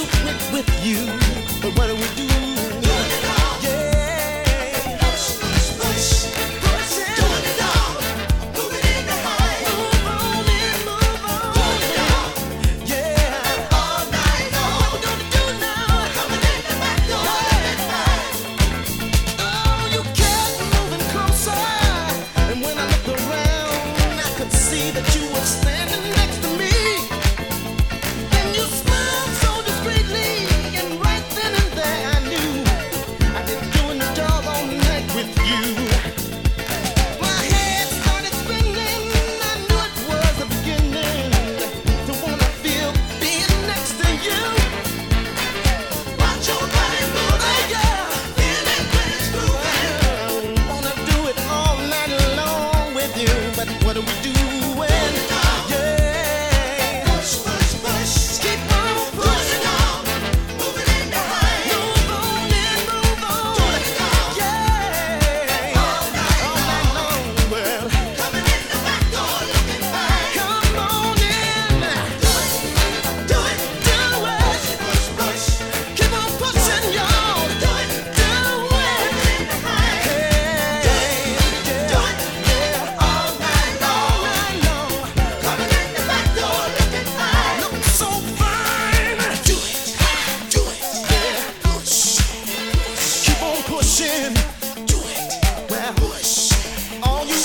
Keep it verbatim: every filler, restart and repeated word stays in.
with, with you. But what do we do? Yeah. Push, push, push. Push it. Doing it all. Moving in the high. Move on in, move on. Doing it all. Yeah. All night long. What we gonna do now? Coming in the back door. Looking fine. Oh, you kept moving closer. And when I looked around, I could see that you were standing next to me. And you smiled so discreetly. And right then and there I knew I'd been doing the job all night with you. My head started spinning. I knew it was the beginning to wanna feel being next to you. Watch your body move. Oh yeah. Feel it when it's moving. I wanna do it all night long with you. But what do we do when? Yeah. Push, push, push. Keep on pushing on. Moving in the high. Move on in, move on. Doing it all. Yeah. All night long. Well, coming in the back door looking fine. Come on in. Do it, do it, do it. Push, push, keep on pushing, y'all. Do it, do it. Moving in the high. Hey, do it, do it, yeah. All night long, all night long. Coming in the back door looking fine. Look so fine. Do it, do it, yeah. Push, push. Keep on pushing. Do it, well, push. All you